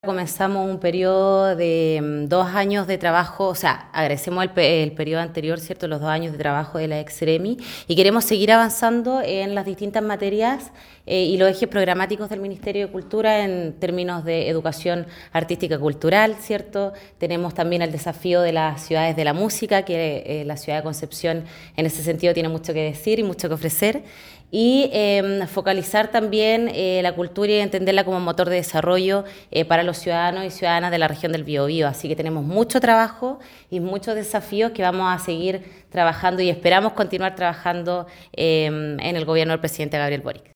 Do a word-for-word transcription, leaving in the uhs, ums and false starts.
Comenzamos un periodo de mm, dos años de trabajo, o sea, agradecemos el, pe- el periodo anterior, ¿cierto? Los dos años de trabajo de la ex-Ceremi y queremos seguir avanzando en las distintas materias eh, y los ejes programáticos del Ministerio de Cultura en términos de educación artística y cultural, ¿cierto? Tenemos también el desafío de las ciudades de la música, que eh, la ciudad de Concepción en ese sentido tiene mucho que decir y mucho que ofrecer. Y eh, focalizar también eh, la cultura y entenderla como motor de desarrollo eh, para los ciudadanos y ciudadanas de la región del Biobío. Así que tenemos mucho trabajo y muchos desafíos que vamos a seguir trabajando y esperamos continuar trabajando eh, en el gobierno del presidente Gabriel Boric.